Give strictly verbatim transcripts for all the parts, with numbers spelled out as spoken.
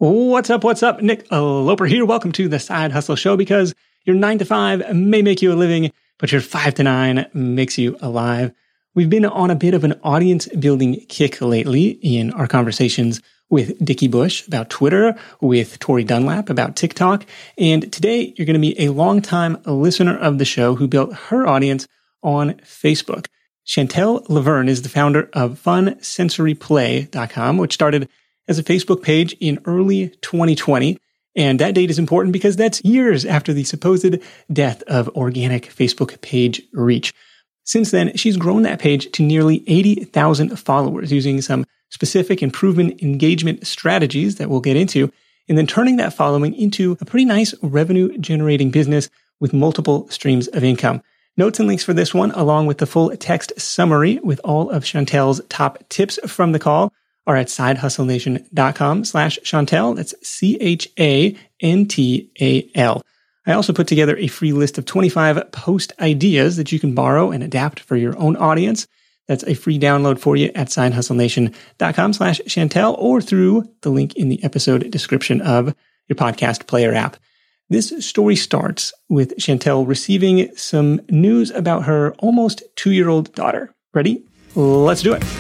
What's up? What's up? Nick Loper here. Welcome to the Side Hustle Show, because your nine to five may make you a living, but your five to nine makes you alive. We've been on a bit of an audience building kick lately in our conversations with Dickie Bush about Twitter, with Tori Dunlap about TikTok. And today you're going to meet a longtime listener of the show who built her audience on Facebook. Chantel Laverne is the founder of fun sensory play dot com, which started as a Facebook page in early twenty twenty. And that date is important because that's years after the supposed death of organic Facebook page reach. Since then, she's grown that page to nearly eighty thousand followers using some specific and proven engagement strategies that we'll get into, and then turning that following into a pretty nice revenue-generating business with multiple streams of income. Notes and links for this one, along with the full text summary with all of Chantel's top tips from the call, are at sidehustlenation.com slash Chantel. That's C H A N T A L. I also put together a free list of twenty-five post ideas that you can borrow and adapt for your own audience. That's a free download for you at sidehustlenation.com slash Chantel or through the link in the episode description of your podcast player app. This story starts with Chantel receiving some news about her almost two-year-old daughter. Ready? Let's do it.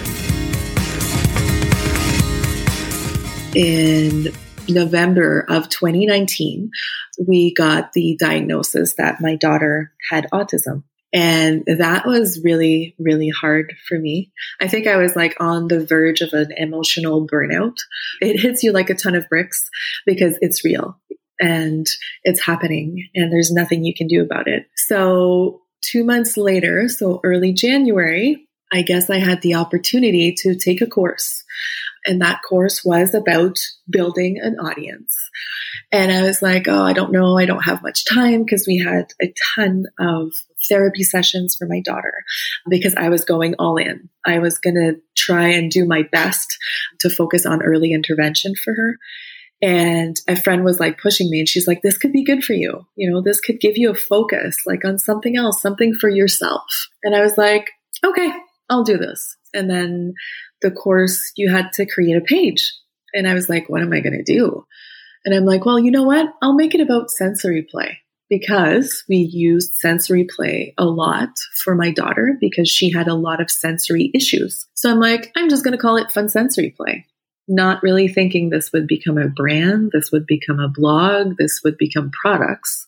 In November of twenty nineteen, we got the diagnosis that my daughter had autism. And that was really, really hard for me. I think I was like on the verge of an emotional burnout. It hits you like a ton of bricks because it's real and it's happening and there's nothing you can do about it. So two months later, so early January, I guess I had the opportunity to take a course. And that course was about building an audience. And I was like, oh, I don't know. I don't have much time because we had a ton of therapy sessions for my daughter because I was going all in. I was going to try and do my best to focus on early intervention for her. And a friend was like pushing me and she's like, this could be good for you. You know, this could give you a focus like on something else, something for yourself. And I was like, okay, I'll do this. And then the course, you had to create a page. And I was like, what am I going to do? And I'm like, well, you know what? I'll make it about sensory play because we used sensory play a lot for my daughter because she had a lot of sensory issues. So I'm like, I'm just going to call it Fun Sensory Play. Not really thinking this would become a brand. This would become a blog. This would become products.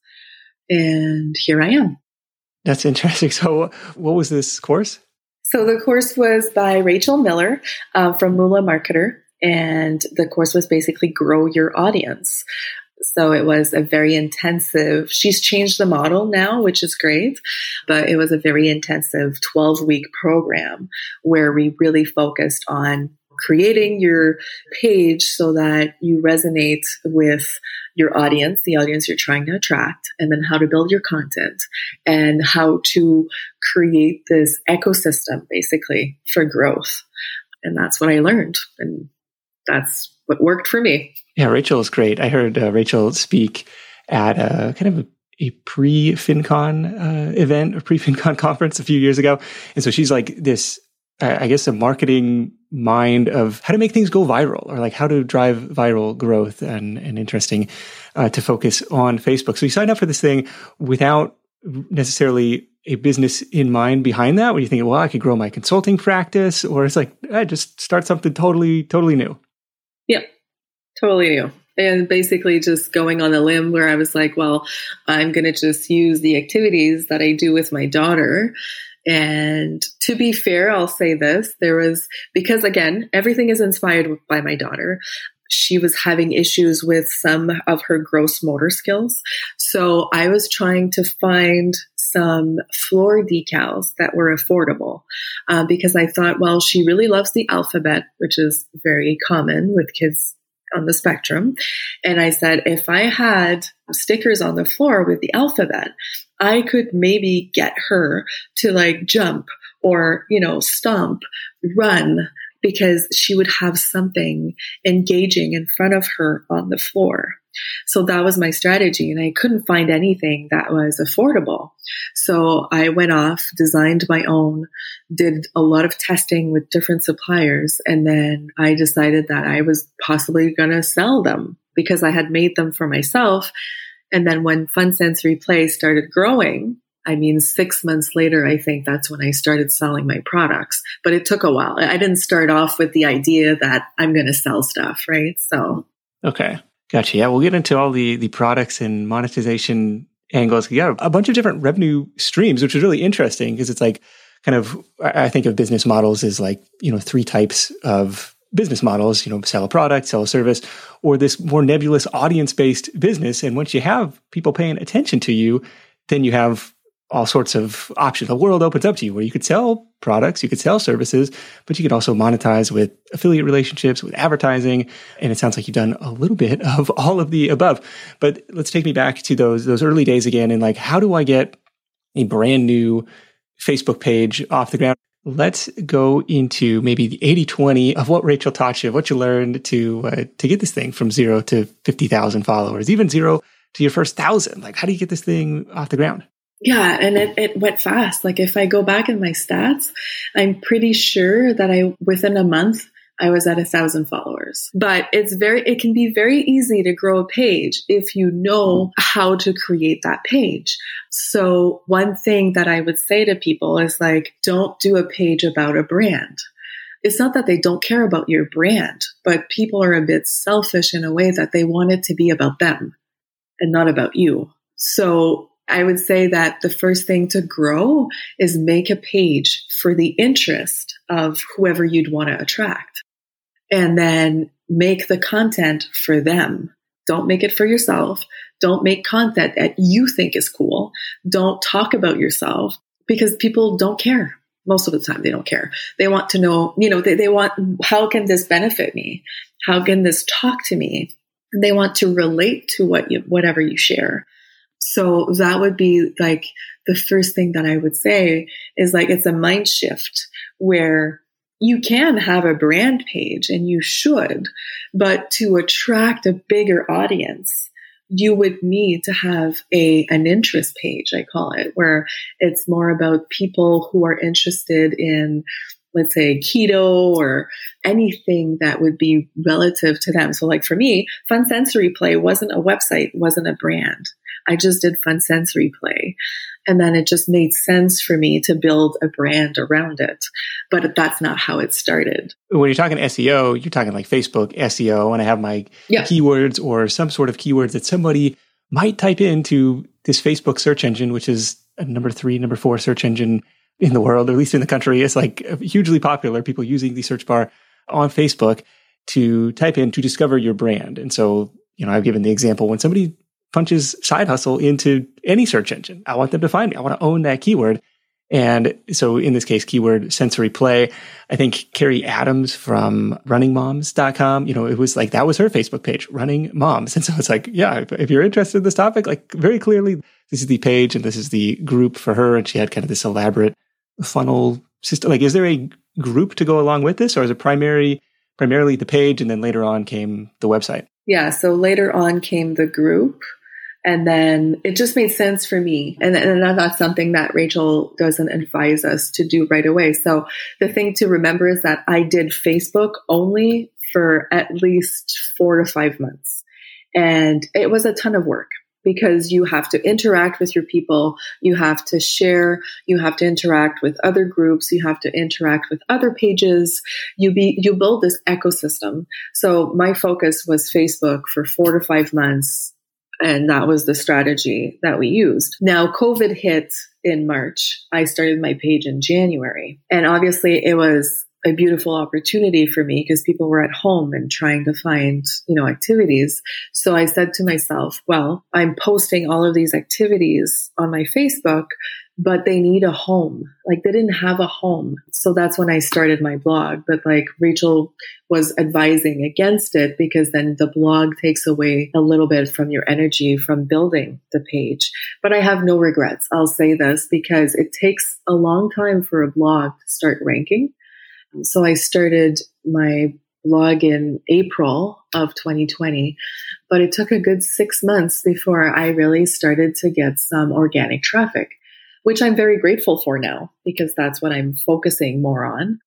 And here I am. That's interesting. So what was this course? So the course was by Rachel Miller uh, from Moolah Marketer, and the course was basically grow your audience. So it was a very intensive, she's changed the model now, which is great, but it was a very intensive twelve-week program where we really focused on creating your page so that you resonate with your audience, the audience you're trying to attract, and then how to build your content and how to create this ecosystem basically for growth. And that's what I learned. And that's what worked for me. Yeah, Rachel is great. I heard uh, Rachel speak at a kind of a, a pre-FinCon uh, event or pre-FinCon conference a few years ago. And so she's like this, uh, I guess, a marketing mind of how to make things go viral or like how to drive viral growth and, and interesting uh, to focus on Facebook. So you signed up for this thing without necessarily a business in mind behind that, where you think, well, I could grow my consulting practice, or it's like, I just start something totally, totally new. Yeah, totally new. And basically just going on a limb where I was like, well, I'm going to just use the activities that I do with my daughter. And to be fair, I'll say this, there was, because again, everything is inspired by my daughter. She was having issues with some of her gross motor skills. So I was trying to find some floor decals that were affordable uh, because I thought, well, she really loves the alphabet, which is very common with kids on the spectrum. And I said, if I had stickers on the floor with the alphabet, I could maybe get her to like jump or, you know, stomp, run, because she would have something engaging in front of her on the floor. So that was my strategy, and I couldn't find anything that was affordable. So I went off, designed my own, did a lot of testing with different suppliers, and then I decided that I was possibly going to sell them because I had made them for myself. And then when Fun Sensory Play started growing, I mean, six months later, I think that's when I started selling my products. But it took a while. I didn't start off with the idea that I'm going to sell stuff, right? So. Okay. Gotcha. Yeah, we'll get into all the the products and monetization angles. Yeah, a bunch of different revenue streams, which is really interesting because it's like kind of, I think of business models as like, you know, three types of business models, you know, sell a product, sell a service, or this more nebulous audience-based business. And once you have people paying attention to you, then you have all sorts of options. The world opens up to you where you could sell products, you could sell services, but you could also monetize with affiliate relationships, with advertising. And it sounds like you've done a little bit of all of the above. But let's take me back to those, those early days again. And like, how do I get a brand new Facebook page off the ground? Let's go into maybe the eighty twenty of what Rachel taught you, what you learned to, uh, to get this thing from zero to fifty thousand followers, even zero to your first thousand. Like, how do you get this thing off the ground? Yeah, and it, it went fast. Like if I go back in my stats, I'm pretty sure that I, within a month, I was at a thousand followers. But it's very, it can be very easy to grow a page if you know how to create that page. So one thing that I would say to people is like, don't do a page about a brand. It's not that they don't care about your brand, but people are a bit selfish in a way that they want it to be about them and not about you. So I would say that the first thing to grow is make a page for the interest of whoever you'd want to attract. And then make the content for them. Don't make it for yourself. Don't make content that you think is cool. Don't talk about yourself because people don't care. Most of the time, they don't care. They want to know, you know, they, they want, how can this benefit me? How can this talk to me? And they want to relate to what you, whatever you share. So that would be like the first thing that I would say is like, it's a mind shift where you can have a brand page and you should, but to attract a bigger audience, you would need to have a, an interest page, I call it, where it's more about people who are interested in, let's say, keto or anything that would be relative to them. So like for me, Fun Sensory Play wasn't a website, wasn't a brand. I just did Fun Sensory Play. And then it just made sense for me to build a brand around it. But that's not how it started. When you're talking S E O, you're talking like Facebook S E O, and I have my yeah. keywords or some sort of keywords that somebody might type into this Facebook search engine, which is a number three, number four search engine in the world, or at least in the country. It's like hugely popular, people using the search bar on Facebook to type in to discover your brand. And so, you know, I've given the example when somebody punches side hustle into any search engine, I want them to find me. I want to own that keyword. And so in this case, keyword sensory play, I think Carrie Adams from running moms dot com, you know, it was like, that was her Facebook page, Running Moms. And so it's like, yeah, if, if you're interested in this topic, like very clearly, this is the page and this is the group for her. And she had kind of this elaborate funnel system. Like, is there a group to go along with this, or is it primary, primarily the page and then later on came the website? Yeah. So later on came the group. And then it just made sense for me. And, and that's something that Rachel doesn't advise us to do right away. So the thing to remember is that I did Facebook only for at least four to five months. And it was a ton of work because you have to interact with your people. You have to share. You have to interact with other groups. You have to interact with other pages. You be, you build this ecosystem. So my focus was Facebook for four to five months. And that was the strategy that we used. Now, COVID hit in March. I started my page in January. And obviously it was a beautiful opportunity for me because people were at home and trying to find, you know, activities. So I said to myself, well, I'm posting all of these activities on my Facebook, but they need a home. Like they didn't have a home. So that's when I started my blog. But like Rachel was advising against it because then the blog takes away a little bit from your energy from building the page. But I have no regrets. I'll say this because it takes a long time for a blog to start ranking. So I started my blog in April of twenty twenty, but it took a good six months before I really started to get some organic traffic, which I'm very grateful for now because that's what I'm focusing more on.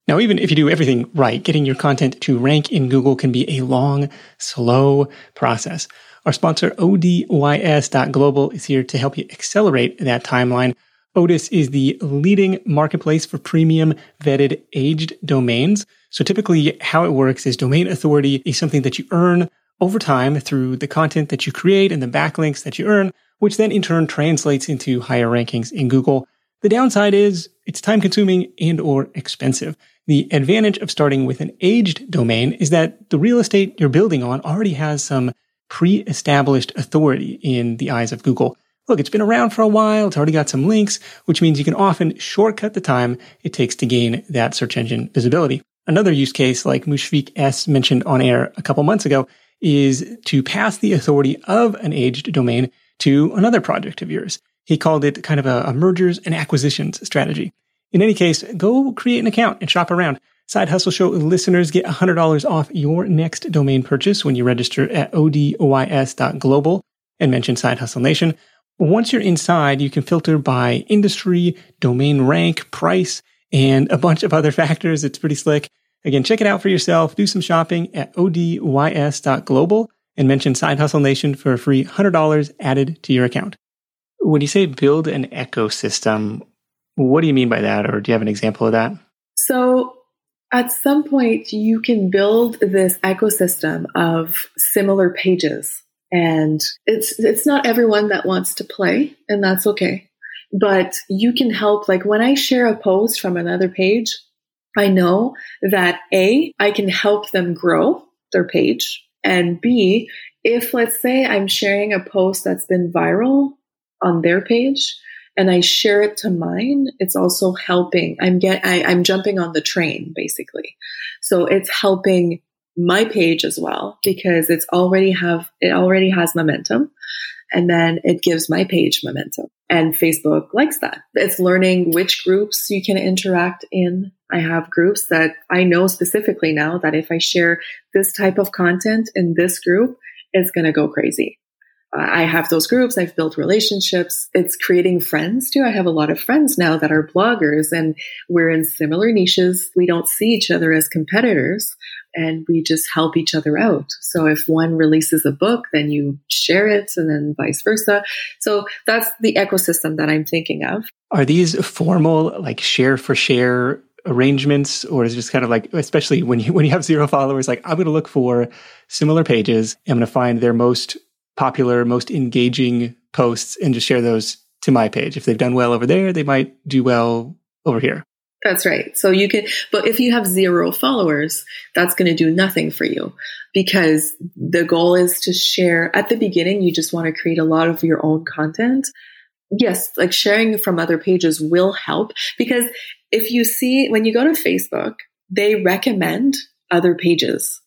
Now, even if you do everything right, getting your content to rank in Google can be a long, slow process. Our sponsor, O D Y S dot global, is here to help you accelerate that timeline. Otis is the leading marketplace for premium vetted aged domains. So typically how it works is domain authority is something that you earn over time through the content that you create and the backlinks that you earn, which then in turn translates into higher rankings in Google. The downside is it's time consuming and or expensive. The advantage of starting with an aged domain is that the real estate you're building on already has some pre-established authority in the eyes of Google. Look, it's been around for a while. It's already got some links, which means you can often shortcut the time it takes to gain that search engine visibility. Another use case, like Mushfiq S mentioned on air a couple months ago, is to pass the authority of an aged domain to another project of yours. He called it kind of a, a mergers and acquisitions strategy. In any case, go create an account and shop around. Side Hustle Show listeners get one hundred dollars off your next domain purchase when you register at O D Y S dot global and mention Side Hustle Nation. Once you're inside, you can filter by industry, domain rank, price, and a bunch of other factors. It's pretty slick. Again, check it out for yourself. Do some shopping at O D Y S dot global and mention Side Hustle Nation for a free one hundred dollars added to your account. When you say build an ecosystem, what do you mean by that? Or do you have an example of that? So at some point, you can build this ecosystem of similar pages. And it's it's not everyone that wants to play, and that's okay. But you can help. Like when I share a post from another page, I know that A, I can help them grow their page. And B, if let's say I'm sharing a post that's been viral on their page and I share it to mine, it's also helping. I'm get I, I'm jumping on the train, basically. So it's helping my page as well, because it's already have it already has momentum, and then it gives my page momentum. And Facebook likes that. It's learning which groups you can interact in. I have groups that I know specifically now that if I share this type of content in this group, it's going to go crazy. Uh, I have those groups. I've built relationships. It's creating friends too. I have a lot of friends now that are bloggers, and we're in similar niches. We don't see each other as competitors, and we just help each other out. So if one releases a book, then you share it, and then vice versa. So that's the ecosystem that I'm thinking of. Are these formal, like share for share arrangements, or is it just kind of like, especially when you when you have zero followers, like I'm going to look for similar pages, I'm going to find their most popular, most engaging posts and just share those to my page. If they've done well over there, they might do well over here. That's right. So you can, but if you have zero followers, that's going to do nothing for you, because the goal is to share. At the beginning, you just want to create a lot of your own content. Yes, like sharing from other pages will help, because if you see, when you go to Facebook, they recommend other pages.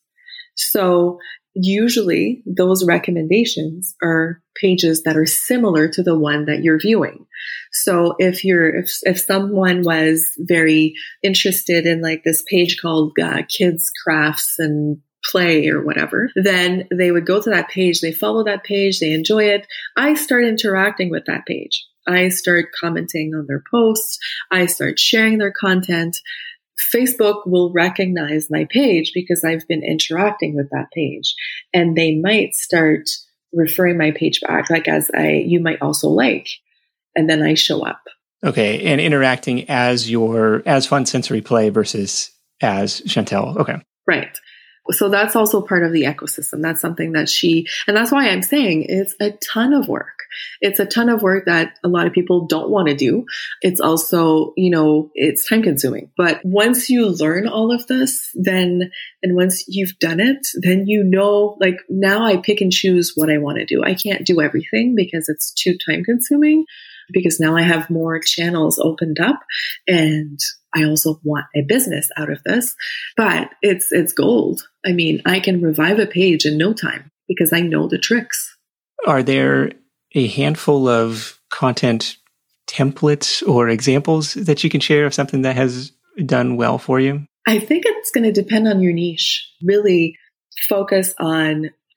So usually those recommendations are pages that are similar to the one that you're viewing. So if you're, if, if someone was very interested in like this page called uh, Kids Crafts and Play or whatever, then they would go to that page, they follow that page, they enjoy it. I start interacting with that page. I start commenting on their posts. I start sharing their content. Facebook will recognize my page because I've been interacting with that page, and they might start referring my page back, like as I, you might also like, and then I show up. Okay. And interacting as your, as Fun Sensory Play versus as Chantel. Okay. Right. So that's also part of the ecosystem. That's something that she, and that's why I'm saying it's a ton of work. It's a ton of work that a lot of people don't want to do. It's also, you know, it's time consuming. But once you learn all of this, then, and once you've done it, then you know, like now I pick and choose what I want to do. I can't do everything because it's too time consuming, because now I have more channels opened up, and I also want a business out of this, but it's, it's gold. I mean, I can revive a page in no time because I know the tricks. Are there a handful of content templates or examples that you can share of something that has done well for you? I think it's going to depend on your niche. Really focus on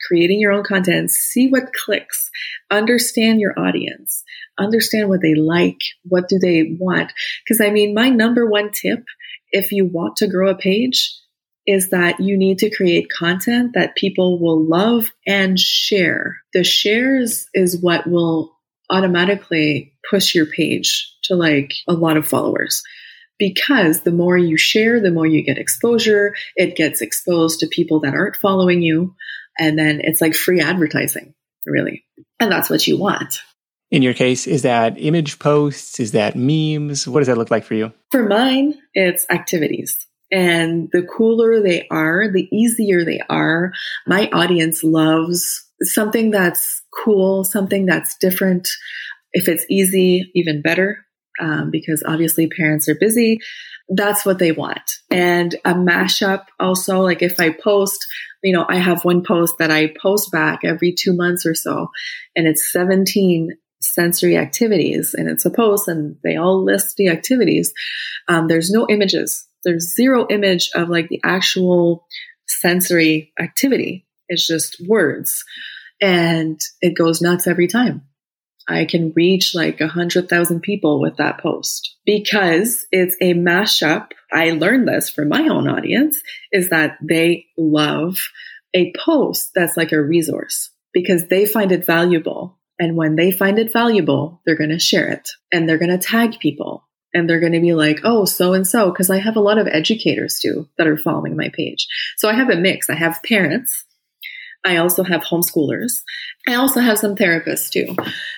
creating your own content, see what clicks, understand your audience, understand what they like, what do they want. Because I mean, my number one tip, if you want to grow a page, is that you need to create content that people will love and share. The shares is what will automatically push your page to like a lot of followers. Because the more you share, the more you get exposure. It gets exposed to people that aren't following you. And then it's like free advertising, really. And that's what you want. In your case, is that image posts? Is that memes? What does that look like for you? For mine, it's activities. And the cooler they are, the easier they are. My audience loves something that's cool, something that's different. If it's easy, even better. Um, because obviously parents are busy. That's what they want. And a mashup also, like if I post, you know, I have one post that I post back every two months or so, and it's seventeen sensory activities, and it's a post and they all list the activities. Um, there's no images. There's zero image of like the actual sensory activity. It's just words, and it goes nuts every time. I can reach like a hundred thousand people with that post because it's a mashup. I learned this from my own audience, is that they love a post that's like a resource because they find it valuable. And when they find it valuable, they're going to share it and they're going to tag people and they're going to be like, oh, so-and-so, because I have a lot of educators too that are following my page. So I have a mix. I have parents. I also have homeschoolers. I also have some therapists too.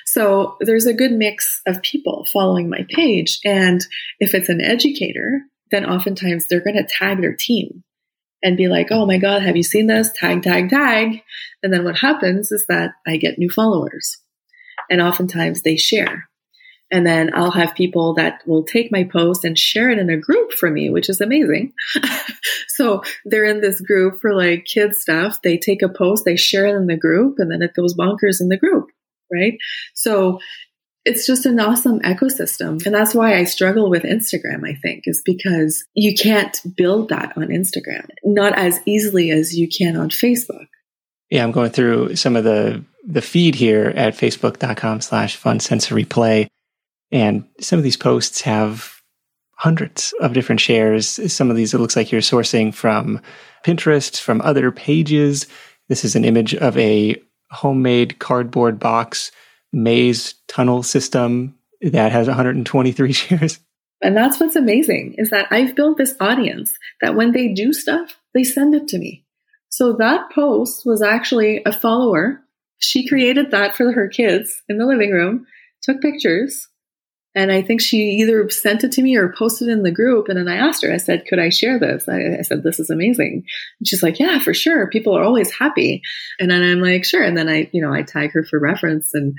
So there's a good mix of people following my page. And if it's an educator, then oftentimes they're going to tag their team and be like, oh my God, have you seen this? Tag, tag, tag. And then what happens is that I get new followers. And oftentimes they share. And then I'll have people that will take my post and share it in a group for me, which is amazing. So they're in this group for like kids stuff. They take a post, they share it in the group, and then it goes bonkers in the group, right? So it's just an awesome ecosystem. And that's why I struggle with Instagram, I think, is because you can't build that on Instagram, not as easily as you can on Facebook. Yeah, I'm going through some of the, the feed here at facebook.com slash fun sensory play. And some of these posts have hundreds of different shares. Some of these, it looks like you're sourcing from Pinterest, from other pages. This is an image of a homemade cardboard box maze tunnel system that has one hundred twenty-three shares. And that's what's amazing, is that I've built this audience that when they do stuff, they send it to me. So that post was actually a follower. She created that for her kids in the living room, took pictures. And I think she either sent it to me or posted it in the group. And then I asked her, I said, could I share this? I, I said, this is amazing. And she's like, yeah, for sure. People are always happy. And then I'm like, sure. And then I, you know, I tag her for reference. And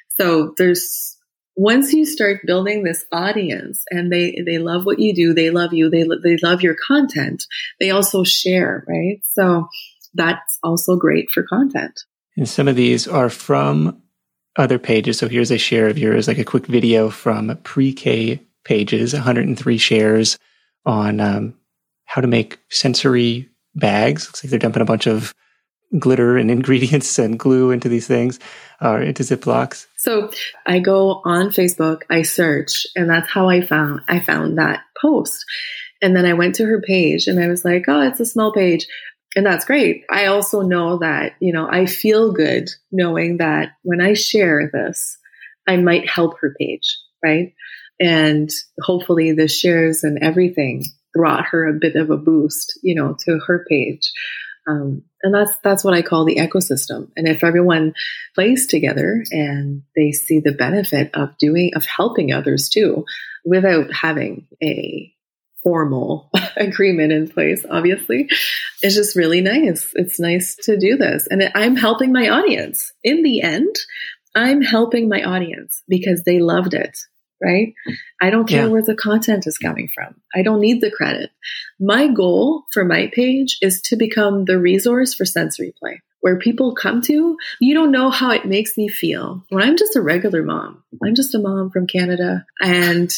so there's, once you start building this audience and they, they love what you do, they love you, they, they love your content, they also share, right? So that's also great for content. And some of these are from other pages. So here's a share of yours, like a quick video from pre-K pages, one hundred three shares on um, how to make sensory bags. Looks like they're dumping a bunch of glitter and ingredients and glue into these things, or into Ziplocs. So I go on Facebook, I search, and that's how I found, I found that post. And then I went to her page and I was like, oh, it's a small page. And that's great. I also know that, you know, I feel good knowing that when I share this, I might help her page, right? And hopefully the shares and everything brought her a bit of a boost, you know, to her page. Um, and that's, that's what I call the ecosystem. And if everyone plays together and they see the benefit of doing, of helping others too, without having a formal agreement in place, obviously, it's just really nice. It's nice to do this. And I'm helping my audience. In the end, I'm helping my audience because they loved it, right? I don't care yeah. where the content is coming from. I don't need the credit. My goal for my page is to become the resource for sensory play, where people come to. You don't know how it makes me feel when I'm just a regular mom. I'm just a mom from Canada, and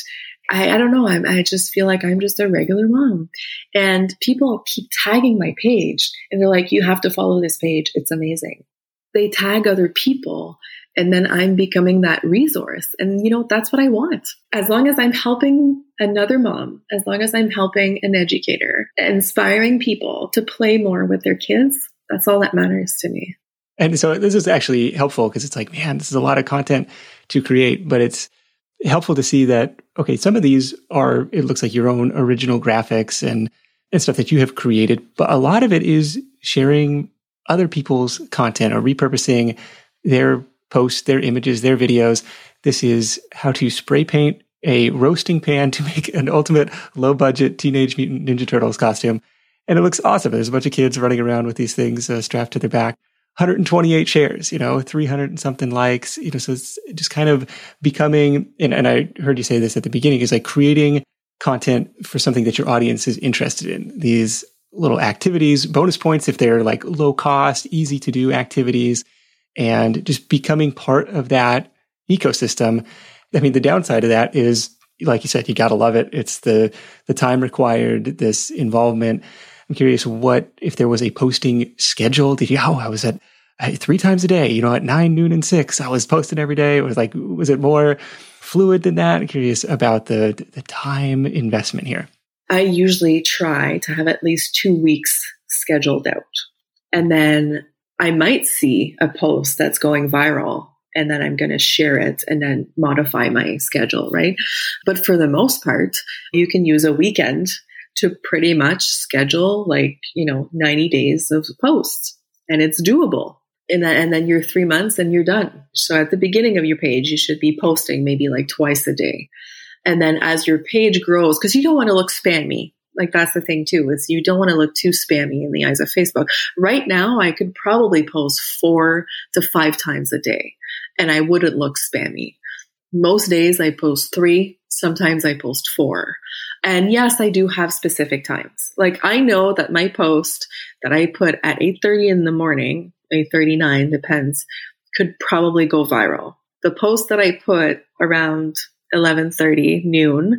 I, I don't know. I'm, I just feel like I'm just a regular mom. And people keep tagging my page and they're like, you have to follow this page. It's amazing. They tag other people and then I'm becoming that resource. And, you know, that's what I want. As long as I'm helping another mom, as long as I'm helping an educator, inspiring people to play more with their kids, that's all that matters to me. And so this is actually helpful because it's like, man, this is a lot of content to create, but it's helpful to see that, okay, some of these are, it looks like your own original graphics and, and stuff that you have created, but a lot of it is sharing other people's content or repurposing their posts, their images, their videos. This is how to spray paint a roasting pan to make an ultimate low budget Teenage Mutant Ninja Turtles costume. And it looks awesome. There's a bunch of kids running around with these things uh, strapped to their back. one hundred twenty-eight shares, you know, three hundred and something likes, you know, so it's just kind of becoming, and, and I heard you say this at the beginning, is like creating content for something that your audience is interested in. These little activities, bonus points if they're like low cost, easy to do activities, and just becoming part of that ecosystem. I mean, the downside of that is, like you said, you got to love it. It's the the time required, this involvement. I'm curious what, if there was a posting schedule, did you, oh, I was at uh, three times a day, you know, at nine, noon, and six, I was posting every day. It was like, was it more fluid than that? I'm curious about the, the time investment here. I usually try to have at least two weeks scheduled out. And then I might see a post that's going viral and then I'm going to share it and then modify my schedule, right? But for the most part, you can use a weekend to pretty much schedule like, you know, ninety days of posts, and it's doable. And then, and then you're three months and you're done. So at the beginning of your page, you should be posting maybe like twice a day. And then as your page grows, because you don't want to look spammy. Like that's the thing too, is you don't want to look too spammy in the eyes of Facebook. Right now, I could probably post four to five times a day and I wouldn't look spammy. Most days I post three, sometimes I post four. And yes, I do have specific times. Like I know that my post that I put at eight thirty in the morning, eight thirty-nine, depends, could probably go viral. The post that I put around eleven thirty, noon,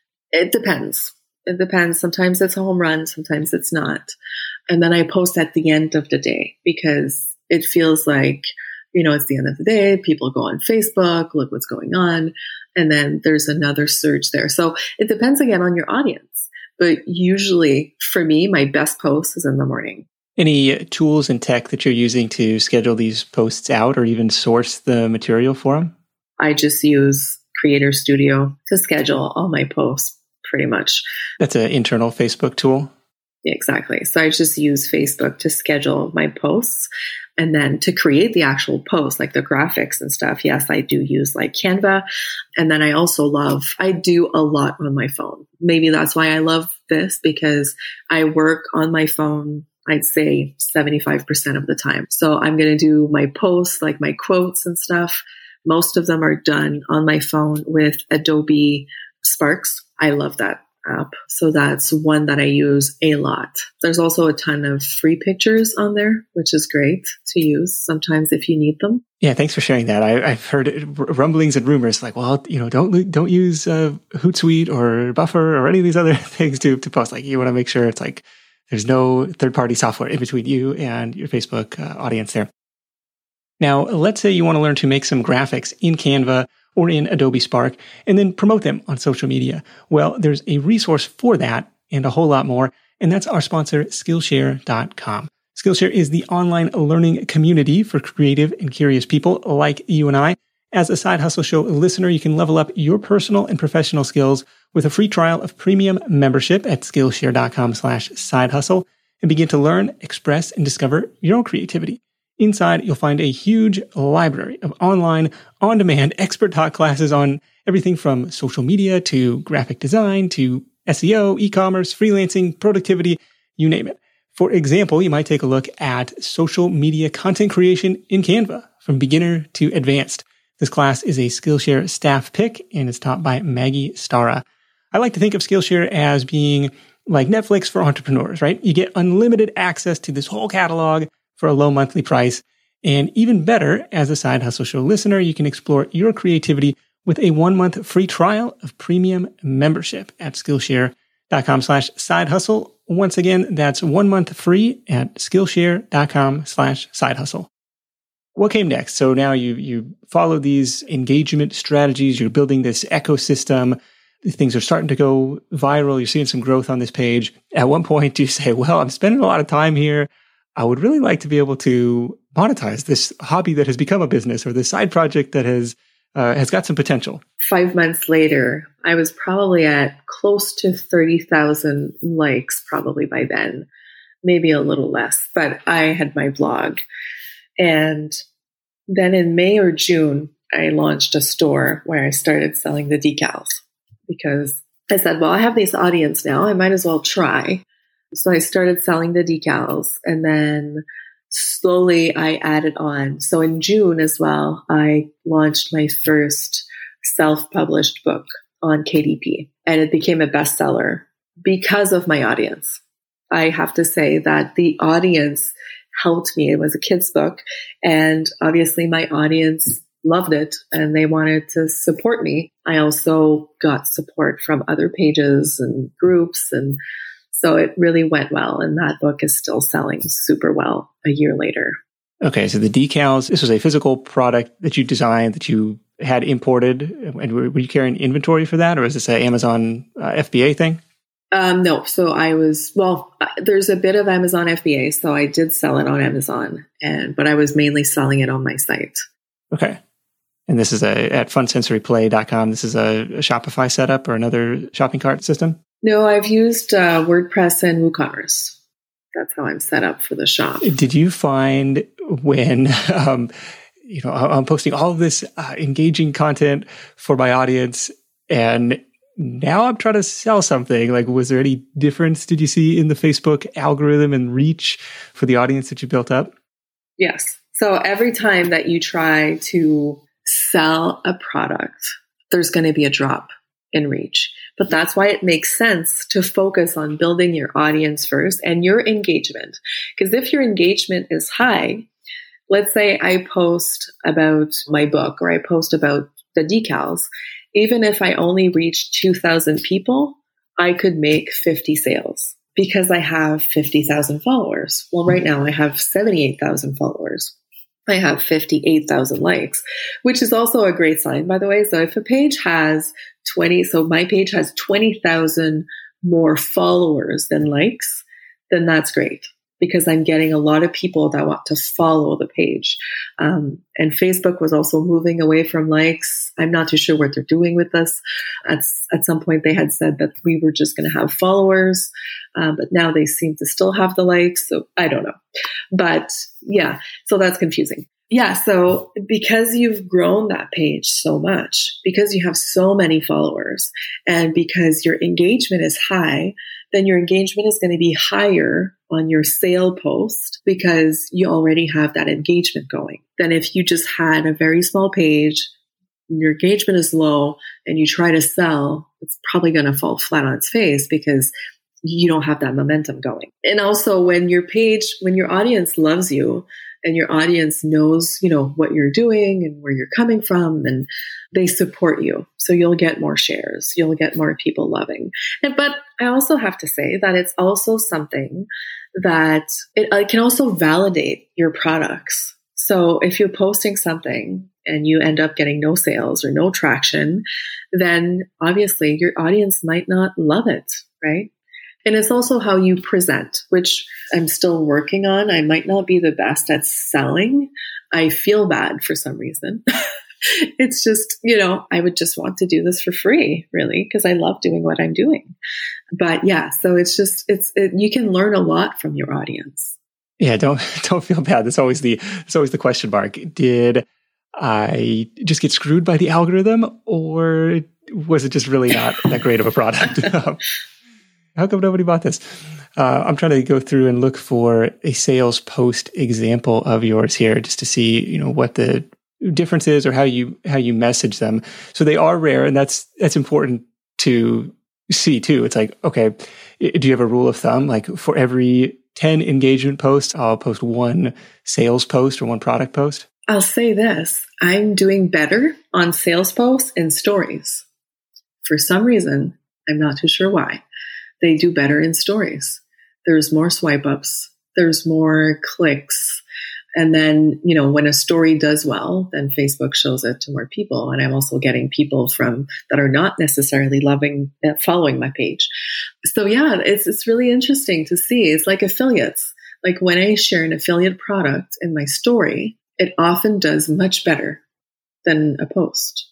it depends. It depends. Sometimes it's a home run, sometimes it's not. And then I post at the end of the day because it feels like, you know, it's the end of the day. People go on Facebook, look what's going on. And then there's another surge there. So it depends again on your audience. But usually for me, my best post is in the morning. Any tools and tech that you're using to schedule these posts out or even source the material for them? I just use Creator Studio to schedule all my posts pretty much. That's an internal Facebook tool? Exactly. So I just use Facebook to schedule my posts. And then to create the actual post, like the graphics and stuff, yes, I do use like Canva. And then I also love, I do a lot on my phone. Maybe that's why I love this, because I work on my phone, I'd say seventy-five percent of the time. So I'm going to do my posts, like my quotes and stuff. Most of them are done on my phone with Adobe Sparks. I love that app. So that's one that I use a lot. There's also a ton of free pictures on there, which is great to use sometimes if you need them. Yeah, thanks for sharing that. I, I've heard rumblings and rumors like, well, you know, don't don't use uh, Hootsuite or Buffer or any of these other things to to post. Like, you want to make sure it's like there's no third-party software in between you and your Facebook uh, audience there. Now, let's say you want to learn to make some graphics in Canva or in Adobe Spark, and then promote them on social media. Well, there's a resource for that and a whole lot more, and that's our sponsor, Skillshare dot com. Skillshare is the online learning community for creative and curious people like you and I. As a Side Hustle Show listener, you can level up your personal and professional skills with a free trial of premium membership at Skillshare dot com slash side hustle and begin to learn, express, and discover your own creativity. Inside, you'll find a huge library of online, on-demand, expert-taught classes on everything from social media to graphic design to S E O, e-commerce, freelancing, productivity, you name it. For example, you might take a look at social media content creation in Canva, from beginner to advanced. This class is a Skillshare staff pick, and it's taught by Maggie Stara. I like to think of Skillshare as being like Netflix for entrepreneurs, right? You get unlimited access to this whole catalog for a low monthly price. And even better, as a Side Hustle Show listener, you can explore your creativity with a one-month free trial of premium membership at Skillshare.com slash side hustle. Once again, that's one month free at Skillshare.com slash side hustle. What came next? So now you you follow these engagement strategies. You're building this ecosystem. Things are starting to go viral. You're seeing some growth on this page. At one point, do you say, well, I'm spending a lot of time here. I would really like to be able to monetize this hobby that has become a business or this side project that has uh, has got some potential. Five months later, I was probably at close to thirty thousand likes probably by then, maybe a little less, but I had my blog. And then in May or June, I launched a store where I started selling the decals because I said, well, I have this audience now. I might as well try. So I started selling the decals and then slowly I added on. So in June as well, I launched my first self-published book on K D P and it became a bestseller because of my audience. I have to say that the audience helped me. It was a kid's book and obviously my audience loved it and they wanted to support me. I also got support from other pages and groups and so it really went well and that book is still selling super well a year later. Okay, so the decals, this was a physical product that you designed, that you had imported, and were you carrying inventory for that or is this an Amazon uh, F B A thing? Um, no, so I was, well, there's a bit of Amazon F B A, so I did sell it on Amazon, and but I was mainly selling it on my site. Okay. And this is a at fun sensory play dot com. This is a, a Shopify setup or another shopping cart system? No, I've used uh, WordPress and WooCommerce. That's how I'm set up for the shop. Did you find when, um, you know, I'm posting all of this uh, engaging content for my audience and now I'm trying to sell something. Like, was there any difference, did you see, in the Facebook algorithm and reach for the audience that you built up? Yes. So every time that you try to sell a product, there's going to be a drop in reach. But that's why it makes sense to focus on building your audience first and your engagement. Because if your engagement is high, let's say I post about my book or I post about the decals, even if I only reach two thousand people, I could make fifty sales because I have fifty thousand followers. Well, right now I have seventy-eight thousand followers. I have fifty-eight thousand likes, which is also a great sign, by the way. So if a page has twenty, so my page has twenty thousand more followers than likes, then that's great because I'm getting a lot of people that want to follow the page. Um, and Facebook was also moving away from likes. I'm not too sure what they're doing with this. At, at some point, they had said that we were just going to have followers, uh, but now they seem to still have the likes. So I don't know. But yeah, so that's confusing. Yeah, so because you've grown that page so much, because you have so many followers, and because your engagement is high, then your engagement is going to be higher on your sale post because you already have that engagement going than if you just had a very small page, your engagement is low, and you try to sell, it's probably going to fall flat on its face because you don't have that momentum going. And also when your page, when your audience loves you, and your audience knows, you know, what you're doing and where you're coming from, and they support you. So you'll get more shares. You'll get more people loving. And, but I also have to say that it's also something that it, it can also validate your products. So if you're posting something and you end up getting no sales or no traction, then obviously your audience might not love it, right? And it's also how you present, which I'm still working on. I might not be the best at selling. I feel bad for some reason. It's just, you know, I would just want to do this for free, really, because I love doing what I'm doing. But yeah, so it's just, it's, it, you can learn a lot from your audience. Yeah, don't, don't feel bad. That's always the, that's always the question mark. Did I just get screwed by the algorithm, or was it just really not that great of a product? How come nobody bought this? Uh, I'm trying to go through and look for a sales post example of yours here, just to see, you know, what the difference is or how you how you message them. So they are rare, and that's that's important to see too. It's like, okay, do you have a rule of thumb? Like for every ten engagement posts, I'll post one sales post or one product post? I'll say this, I'm doing better on sales posts and stories. For some reason, I'm not too sure why, they do better in stories. There's more swipe ups, there's more clicks. And then, you know, when a story does well, then Facebook shows it to more people. And I'm also getting people from that are not necessarily loving, uh, following my page. So yeah, it's, it's really interesting to see. It's like affiliates. Like when I share an affiliate product in my story, it often does much better than a post.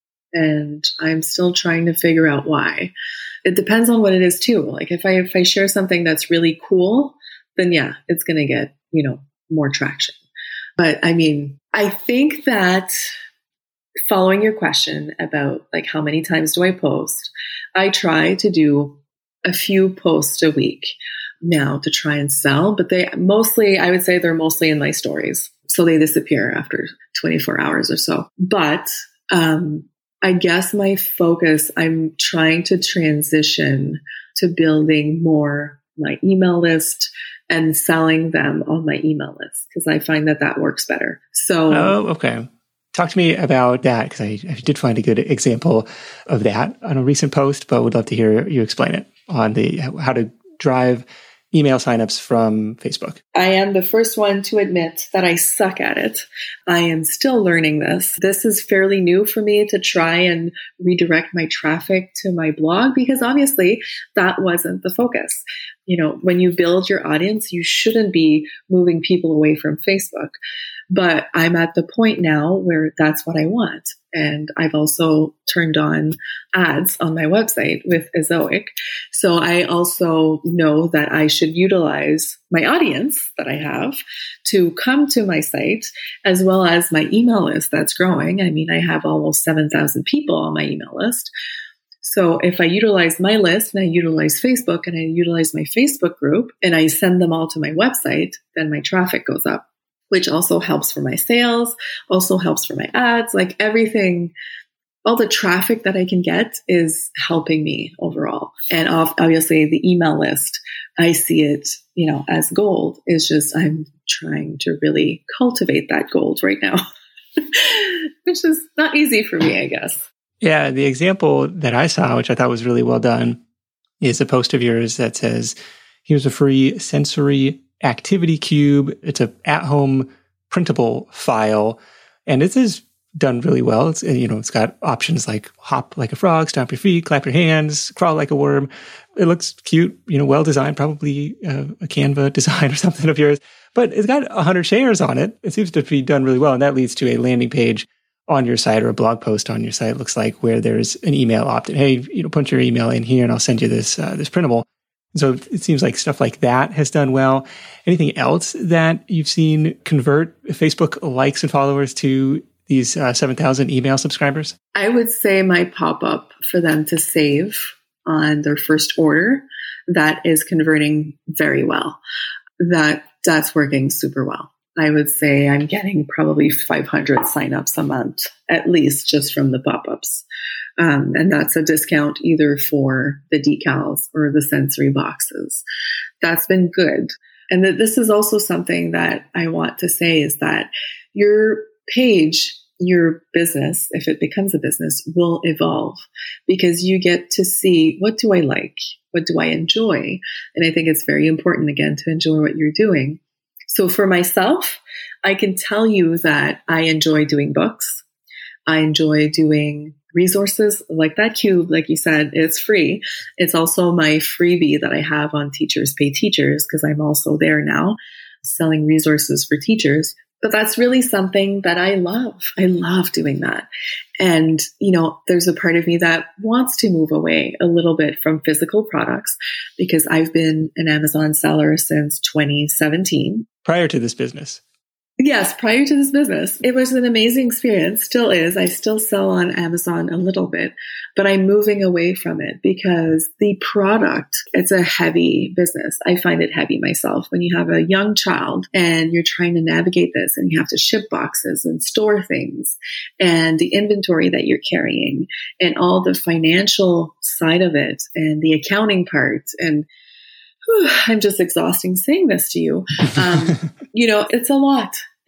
And I'm still trying to figure out why. It depends on what it is too. Like if I, if I share something that's really cool, then yeah, it's going to get, you know, more traction. But I mean, I think that following your question about like how many times do I post, I try to do a few posts a week now to try and sell, but they mostly, I would say they're mostly in my stories. So they disappear after twenty-four hours or so. But um, I guess my focus, I'm trying to transition to building more my email list and selling them on my email list because I find that that works better. So, oh, okay. Talk to me about that because I, I did find a good example of that on a recent post, but would love to hear you explain it on the how to drive email signups from Facebook. I am the first one to admit that I suck at it. I am still learning this. This is fairly new for me to try and redirect my traffic to my blog because obviously that wasn't the focus. You know, when you build your audience, you shouldn't be moving people away from Facebook. But I'm at the point now where that's what I want. And I've also turned on ads on my website with Ezoic. So I also know that I should utilize my audience that I have to come to my site as well as my email list that's growing. I mean, I have almost seven thousand people on my email list. So if I utilize my list and I utilize Facebook and I utilize my Facebook group and I send them all to my website, then my traffic goes up, which also helps for my sales, also helps for my ads, like everything, all the traffic that I can get is helping me overall. And obviously the email list, I see it, you know, as gold. It's just, I'm trying to really cultivate that gold right now, which is not easy for me, I guess. Yeah. The example that I saw, which I thought was really well done, is a post of yours that says, here's a free sensory activity cube. It's a at-home printable file, and it is done really well. It's, you know, it's got options like hop like a frog, stomp your feet, clap your hands, crawl like a worm. It looks cute, you know, well designed, probably uh, a Canva design or something of yours. But it's got one hundred shares on it. It seems to be done really well, and that leads to a landing page on your site or a blog post on your site. It looks like where there's an email opt-in. Hey, you know, put your email in here, and I'll send you this uh, this printable. So it seems like stuff like that has done well. Anything else that you've seen convert Facebook likes and followers to these uh, seven thousand email subscribers? I would say my pop-up for them to save on their first order, that is converting very well. That that's working super well. I would say I'm getting probably five hundred signups a month, at least just from the pop-ups. Um, and that's a discount either for the decals or the sensory boxes. That's been good. And th- this is also something that I want to say is that your page, your business, if it becomes a business, will evolve because you get to see, what do I like? What do I enjoy? And I think it's very important, again, to enjoy what you're doing. So for myself, I can tell you that I enjoy doing books. I enjoy doing resources like that cube. Like you said, it's free. It's also my freebie that I have on Teachers Pay Teachers because I'm also there now selling resources for teachers. But that's really something that I love. I love doing that. And, you know, there's a part of me that wants to move away a little bit from physical products because I've been an Amazon seller since twenty seventeen. Prior to this business. Yes, prior to this business. It was an amazing experience, still is. I still sell on Amazon a little bit, but I'm moving away from it because the product, it's a heavy business. I find it heavy myself. When you have a young child and you're trying to navigate this and you have to ship boxes and store things and the inventory that you're carrying and all the financial side of it and the accounting part and whew, I'm just exhausting saying this to you. Um, you know, it's a lot.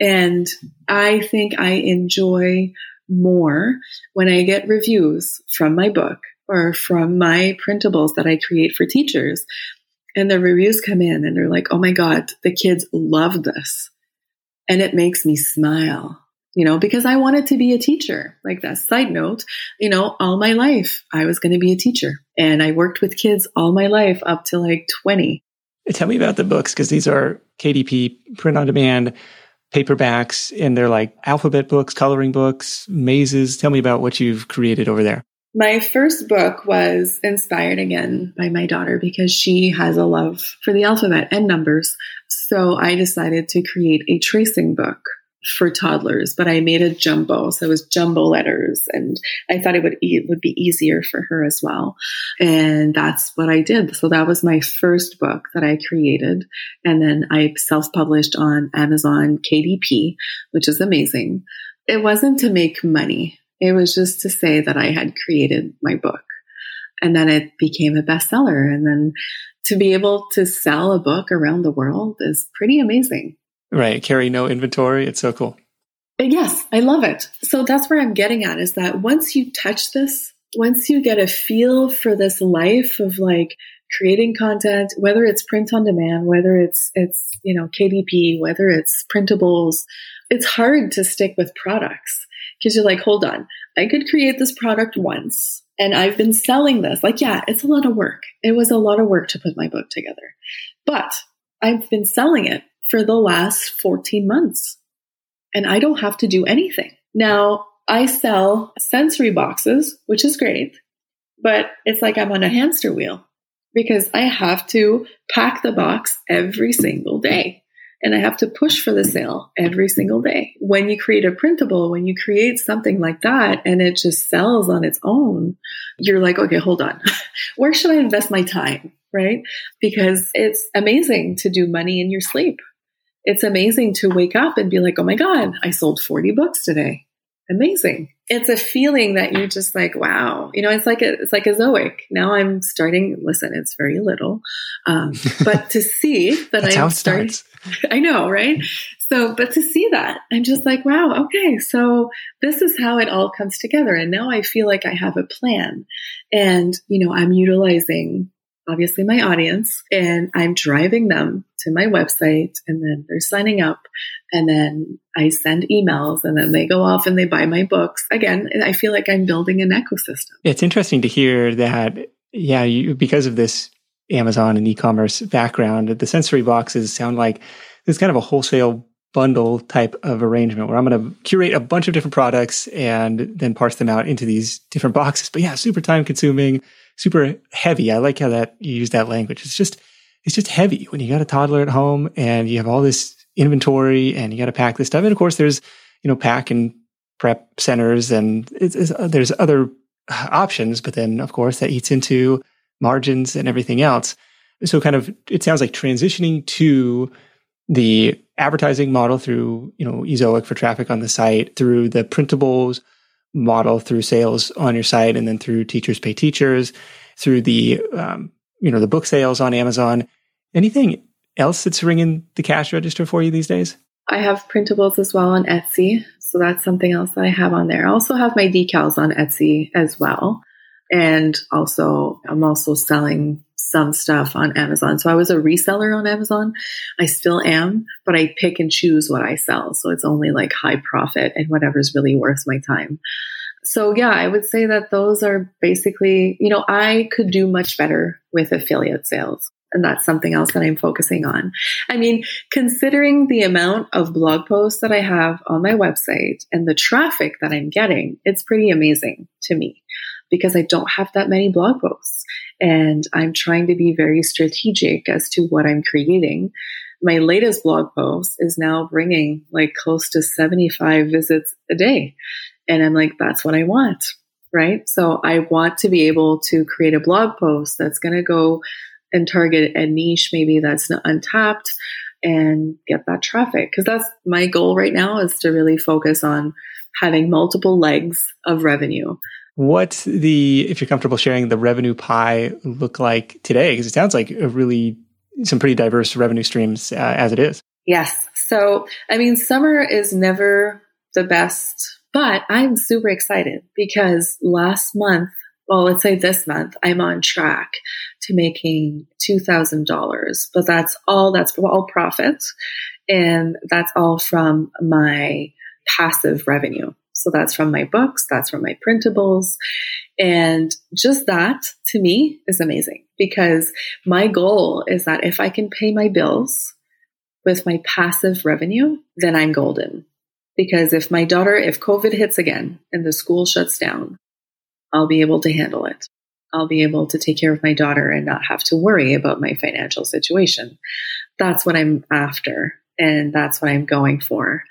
And I think I enjoy more when I get reviews from my book or from my printables that I create for teachers. And the reviews come in and they're like, oh my God, the kids love this. And it makes me smile, you know, because I wanted to be a teacher. Like that side note, you know, all my life I was going to be a teacher, and I worked with kids all my life up to like twenty. Tell me about the books, because these are K D P, print on demand, paperbacks, and they're like alphabet books, coloring books, mazes. Tell me about what you've created over there. My first book was inspired again by my daughter because she has a love for the alphabet and numbers. So I decided to create a tracing book for toddlers, but I made a jumbo. So it was jumbo letters, and I thought it would it would be easier for her as well. And that's what I did. So that was my first book that I created. And then I self-published on Amazon K D P, which is amazing. It wasn't to make money. It was just to say that I had created my book. And then it became a bestseller. And then to be able to sell a book around the world is pretty amazing. Right. Carry no inventory. It's so cool. Yes, I love it. So that's where I'm getting at, is that once you touch this, once you get a feel for this life of like creating content, whether it's print on demand, whether it's, it's, you know, K D P, whether it's printables, it's hard to stick with products because you're like, hold on, I could create this product once and I've been selling this. Like, yeah, it's a lot of work. It was a lot of work to put my book together, but I've been selling it for the last fourteen months, and I don't have to do anything. Now, I sell sensory boxes, which is great, but it's like I'm on a hamster wheel because I have to pack the box every single day, and I have to push for the sale every single day. When you create a printable, when you create something like that and it just sells on its own, you're like, okay, hold on. Where should I invest my time, right? Because it's amazing to do money in your sleep. It's amazing to wake up and be like, oh my God, I sold forty books today. Amazing. It's a feeling that you're just like, wow, you know, it's like a, it's like a Zoic. Now I'm starting, listen, it's very little, um, but to see that That's I'm how it starting, starts. I know, right? So, but to see that, I'm just like, wow, okay, so this is how it all comes together. And now I feel like I have a plan, and, you know, I'm utilizing obviously my audience, and I'm driving them to my website, and then they're signing up, and then I send emails, and then they go off and they buy my books. Again, I feel like I'm building an ecosystem. It's interesting to hear that, yeah, you, because of this Amazon and e-commerce background, the sensory boxes sound like it's kind of a wholesale bundle type of arrangement where I'm going to curate a bunch of different products and then parse them out into these different boxes. But yeah, super time consuming, super heavy. I like how that you use that language. It's just, it's just heavy when you got a toddler at home and you have all this inventory and you got to pack this stuff. And of course there's, you know, pack and prep centers, and it's, it's, there's other options, but then of course that eats into margins and everything else. So kind of, it sounds like transitioning to the advertising model through, you know, eZoic for traffic on the site, through the printables model through sales on your site, and then through Teachers Pay Teachers, through the, um, you know, the book sales on Amazon. Anything else that's ringing the cash register for you these days? I have printables as well on Etsy. So that's something else that I have on there. I also have my decals on Etsy as well. And also, I'm also selling some stuff on Amazon. So I was a reseller on Amazon. I still am, but I pick and choose what I sell. So it's only like high profit and whatever's really worth my time. So yeah, I would say that those are basically, you know, I could do much better with affiliate sales. And that's something else that I'm focusing on. I mean, considering the amount of blog posts that I have on my website and the traffic that I'm getting, it's pretty amazing to me because I don't have that many blog posts. And I'm trying to be very strategic as to what I'm creating. My latest blog post is now bringing like close to seventy-five visits a day. And I'm like, that's what I want, right? So I want to be able to create a blog post that's going to go and target a niche maybe that's not untapped and get that traffic. Because that's my goal right now, is to really focus on having multiple legs of revenue. What's the, if you're comfortable sharing, the revenue pie look like today? Because it sounds like a really, some pretty diverse revenue streams uh, as it is. Yes. So, I mean, summer is never the best, but I'm super excited because last month, well, let's say this month, I'm on track to making two thousand dollars, but that's all, that's all profit. And that's all from my passive revenue. So that's from my books, that's from my printables. And just that to me is amazing because my goal is that if I can pay my bills with my passive revenue, then I'm golden. Because if my daughter, if COVID hits again and the school shuts down, I'll be able to handle it. I'll be able to take care of my daughter and not have to worry about my financial situation. That's what I'm after. And that's what I'm going for.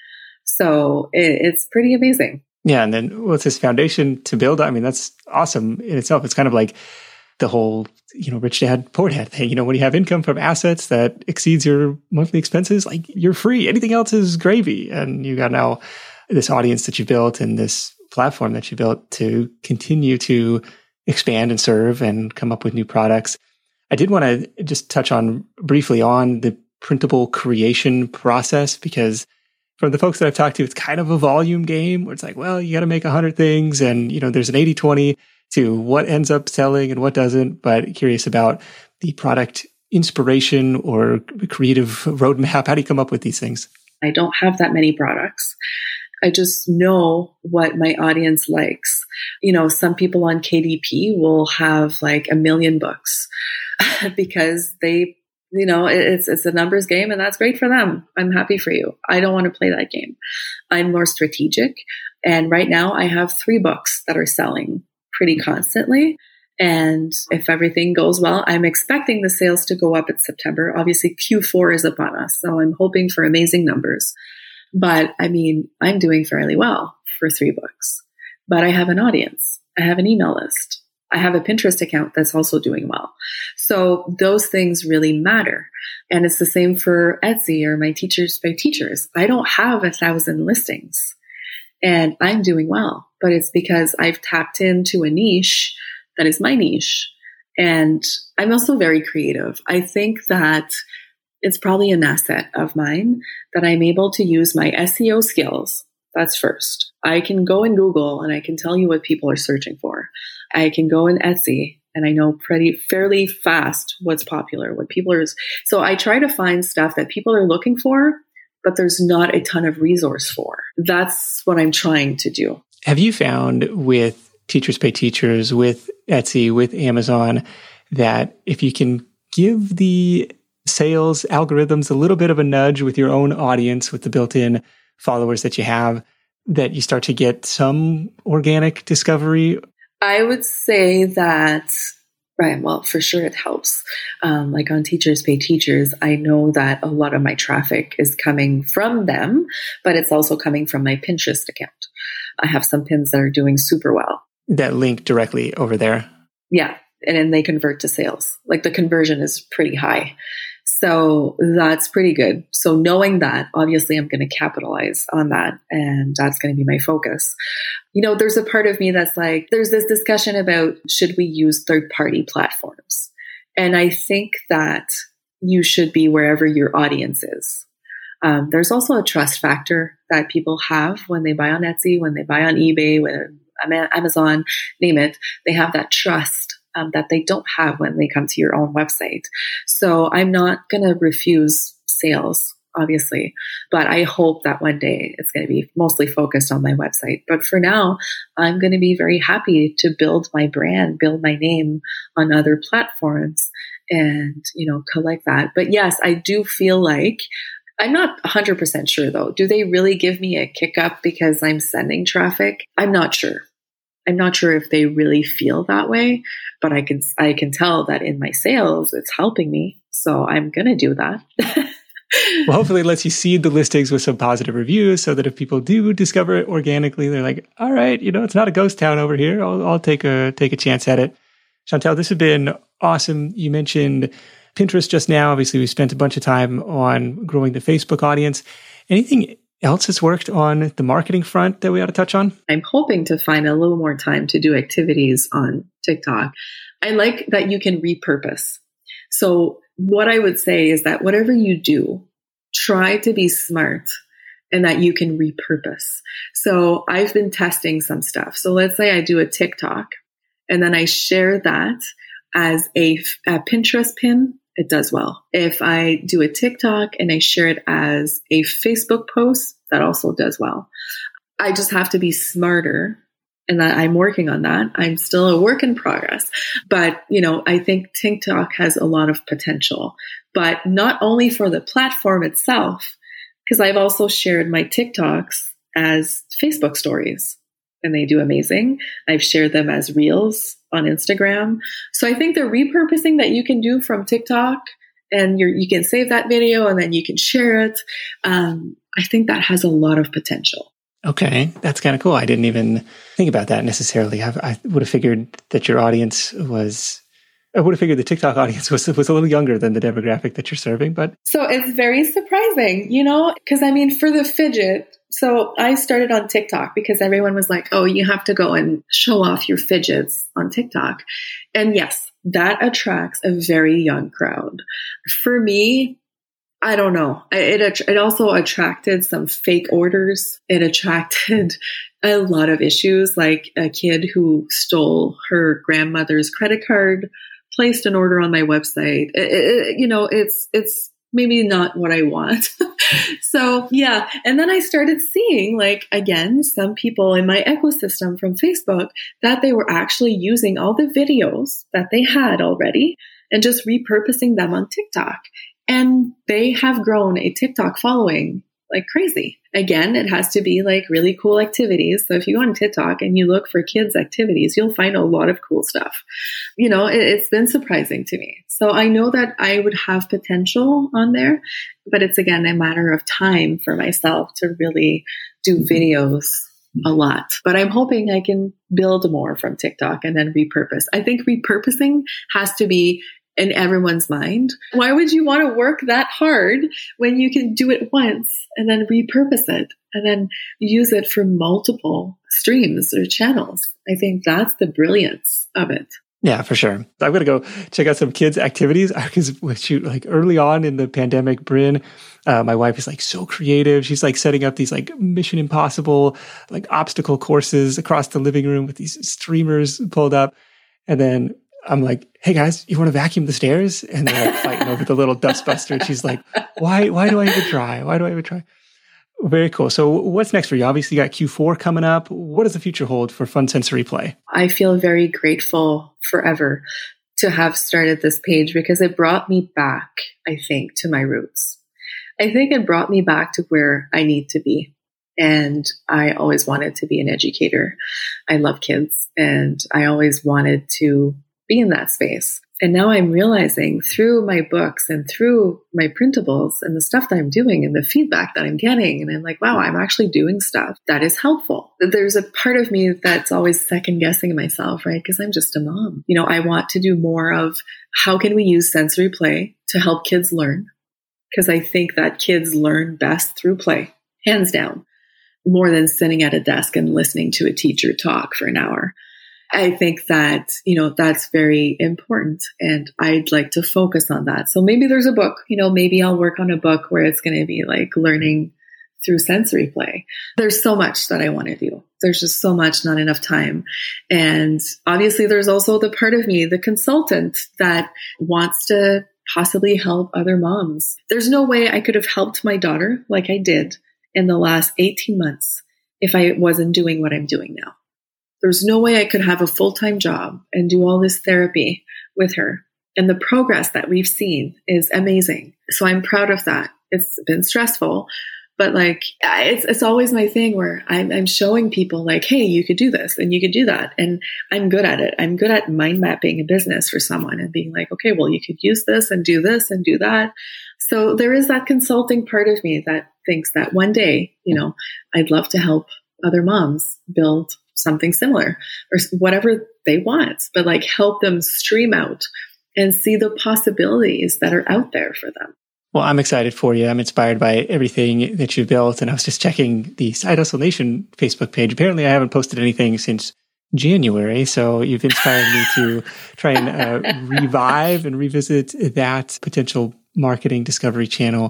So it, it's pretty amazing. Yeah. And then what's this foundation to build? I mean, that's awesome in itself. It's kind of like the whole, you know, rich dad, poor dad thing. You know, when you have income from assets that exceeds your monthly expenses, like you're free. Anything else is gravy. And you got now this audience that you built and this platform that you built to continue to expand and serve and come up with new products. I did want to just touch on briefly on the printable creation process, because from the folks that I've talked to, it's kind of a volume game where it's like, well, you got to make a hundred things. And, you know, there's an eighty twenty to what ends up selling and what doesn't, but curious about the product inspiration or creative roadmap. How do you come up with these things? I don't have that many products. I just know what my audience likes. You know, some people on K D P will have like a million books because they, you know, it's it's a numbers game and that's great for them. I'm happy for you. I don't want to play that game. I'm more strategic. And right now I have three books that are selling pretty constantly. And if everything goes well, I'm expecting the sales to go up in September. Obviously Q four is upon us. So I'm hoping for amazing numbers. But I mean, I'm doing fairly well for three books, but I have an audience. I have an email list. I have a Pinterest account that's also doing well. So those things really matter. And it's the same for Etsy or my Teachers by Teachers. I don't have a thousand listings and I'm doing well, but it's because I've tapped into a niche that is my niche. And I'm also very creative. I think that it's probably an asset of mine that I'm able to use my S E O skills. That's first. I can go in Google and I can tell you what people are searching for. I can go in Etsy and I know pretty fairly fast what's popular, what people are. So I try to find stuff that people are looking for, but there's not a ton of resource for. That's what I'm trying to do. Have you found with Teachers Pay Teachers, with Etsy, with Amazon, that if you can give the sales algorithms a little bit of a nudge with your own audience, with the built-in followers that you have, that you start to get some organic discovery? I would say that, right, well, for sure it helps. Um, like on Teachers Pay Teachers, I know that a lot of my traffic is coming from them, but it's also coming from my Pinterest account. I have some pins that are doing super well. That link directly over there. Yeah. And then they convert to sales. Like the conversion is pretty high. So that's pretty good. So knowing that, obviously I'm going to capitalize on that and that's going to be my focus. You know, there's a part of me that's like, there's this discussion about should we use third-party platforms? And I think that you should be wherever your audience is. Um, there's also a trust factor that people have when they buy on Etsy, when they buy on eBay, when Amazon, name it, they have that trust Um, that they don't have when they come to your own website. So I'm not going to refuse sales, obviously, but I hope that one day it's going to be mostly focused on my website. But for now, I'm going to be very happy to build my brand, build my name on other platforms and, you know, collect that. But yes, I do feel like I'm not one hundred percent sure though. Do they really give me a kick up because I'm sending traffic? I'm not sure. I'm not sure if they really feel that way, but I can I can tell that in my sales, it's helping me. So I'm going to do that. Well, hopefully it lets you seed the listings with some positive reviews so that if people do discover it organically, they're like, all right, you know, it's not a ghost town over here. I'll, I'll take a take a chance at it. Chantel, this has been awesome. You mentioned Pinterest just now. Obviously, we spent a bunch of time on growing the Facebook audience. Anything else has worked on the marketing front that we ought to touch on? I'm hoping to find a little more time to do activities on TikTok. I like that you can repurpose. So what I would say is that whatever you do, try to be smart and that you can repurpose. So I've been testing some stuff. So let's say I do a TikTok and then I share that as a, a Pinterest pin. It does well. If I do a TikTok and I share it as a Facebook post, that also does well. I just have to be smarter, and that I'm working on that. I'm still a work in progress, but you know, I think TikTok has a lot of potential, but not only for the platform itself, because I've also shared my TikToks as Facebook stories and they do amazing. I've shared them as reels on Instagram. So I think the repurposing that you can do from TikTok, and you're, you can save that video and then you can share it. Um, I think that has a lot of potential. Okay, that's kind of cool. I didn't even think about that necessarily. I, I would have figured that your audience was, I would have figured the TikTok audience was was a little younger than the demographic that you're serving. But so it's very surprising, you know, because I mean, for the fidget, so I started on TikTok because everyone was like, oh, you have to go and show off your fidgets on TikTok. And yes, that attracts a very young crowd. For me, I don't know. It it also attracted some fake orders. It attracted a lot of issues, like a kid who stole her grandmother's credit card, placed an order on my website. It, it, you know, it's it's maybe not what I want. So yeah, and then I started seeing, like, again, some people in my ecosystem from Facebook that they were actually using all the videos that they had already and just repurposing them on TikTok. And they have grown a TikTok following like crazy. Again, it has to be like really cool activities. So if you go on TikTok and you look for kids' activities, you'll find a lot of cool stuff. You know, it, it's been surprising to me. So I know that I would have potential on there, but it's again a matter of time for myself to really do videos a lot. But I'm hoping I can build more from TikTok and then repurpose. I think repurposing has to be in everyone's mind. Why would you want to work that hard when you can do it once and then repurpose it and then use it for multiple streams or channels? I think that's the brilliance of it. Yeah, for sure. I'm going to go check out some kids' activities because shoot, like early on in the pandemic, Bryn, uh, my wife is like so creative. She's like setting up these like Mission Impossible, like obstacle courses across the living room with these streamers pulled up. And then I'm like, hey guys, you want to vacuum the stairs? And they're like fighting over the little dustbuster. And she's like, why, why do I even try? Why do I even try? Very cool. So what's next for you? Obviously you got Q four coming up. What does the future hold for Fun Sensory Play? I feel very grateful forever to have started this page because it brought me back, I think, to my roots. I think it brought me back to where I need to be. And I always wanted to be an educator. I love kids and I always wanted to be in that space. And now I'm realizing through my books and through my printables and the stuff that I'm doing and the feedback that I'm getting, and I'm like, wow, I'm actually doing stuff that is helpful. There's a part of me that's always second guessing myself, right? Because I'm just a mom. You know, I want to do more of how can we use sensory play to help kids learn? Because I think that kids learn best through play, hands down, more than sitting at a desk and listening to a teacher talk for an hour. I think that, you know, that's very important and I'd like to focus on that. So maybe there's a book, you know, maybe I'll work on a book where it's going to be like learning through sensory play. There's so much that I want to do. There's just so much, not enough time. And obviously there's also the part of me, the consultant that wants to possibly help other moms. There's no way I could have helped my daughter like I did in the last eighteen months if I wasn't doing what I'm doing now. There's no way I could have a full-time job and do all this therapy with her. And the progress that we've seen is amazing. So I'm proud of that. It's been stressful, but like, it's it's always my thing where I'm, I'm showing people like, hey, you could do this and you could do that. And I'm good at it. I'm good at mind mapping a business for someone and being like, okay, well, you could use this and do this and do that. So there is that consulting part of me that thinks that one day, you know, I'd love to help other moms build something similar or whatever they want, but like help them stream out and see the possibilities that are out there for them. Well, I'm excited for you. I'm inspired by everything that you've built. And I was just checking the Side Hustle Nation Facebook page. Apparently I haven't posted anything since January. So you've inspired me to try and uh, revive and revisit that potential marketing discovery channel.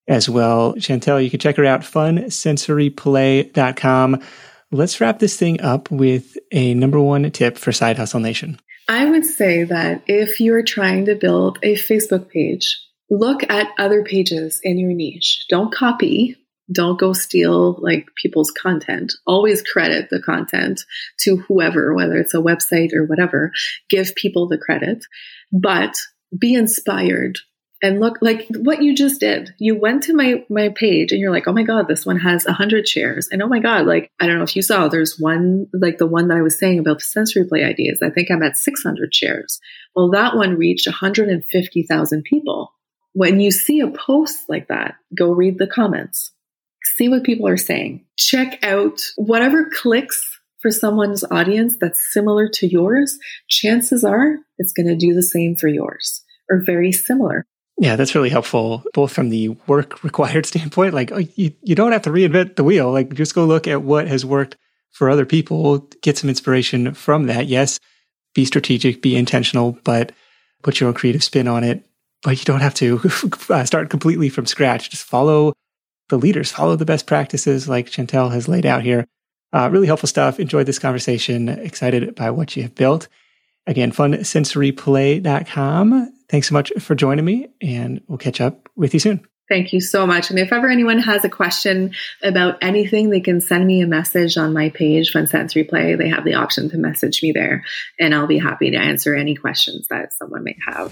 as well. Chantel, you can check her out, fun sensory play dot com. Let's wrap this thing up with a number one tip for Side Hustle Nation. I would say that if you're trying to build a Facebook page, look at other pages in your niche. Don't copy. Don't go steal like people's content. Always credit the content to whoever, whether it's a website or whatever. Give people the credit, but be inspired and look like what you just did. You went to my, my page and you're like, oh my God, this one has a hundred shares. And oh my God, like, I don't know if you saw, there's one, like the one that I was saying about the sensory play ideas. I think I'm at six hundred shares. Well, that one reached one hundred fifty thousand people. When you see a post like that, go read the comments. See what people are saying. Check out whatever clicks for someone's audience that's similar to yours. Chances are it's going to do the same for yours or very similar. Yeah, that's really helpful, both from the work required standpoint. Like, oh, you, you don't have to reinvent the wheel. Like, just go look at what has worked for other people, get some inspiration from that. Yes, be strategic, be intentional, but put your own creative spin on it. But you don't have to start completely from scratch. Just follow the leaders, follow the best practices like Chantel has laid out here. Uh, really helpful stuff. Enjoyed this conversation. Excited by what you have built. Again, fun sensory play dot com. Thanks so much for joining me, and we'll catch up with you soon. Thank you so much. And if ever anyone has a question about anything, they can send me a message on my page, Fun Sensory Play. They have the option to message me there, and I'll be happy to answer any questions that someone may have.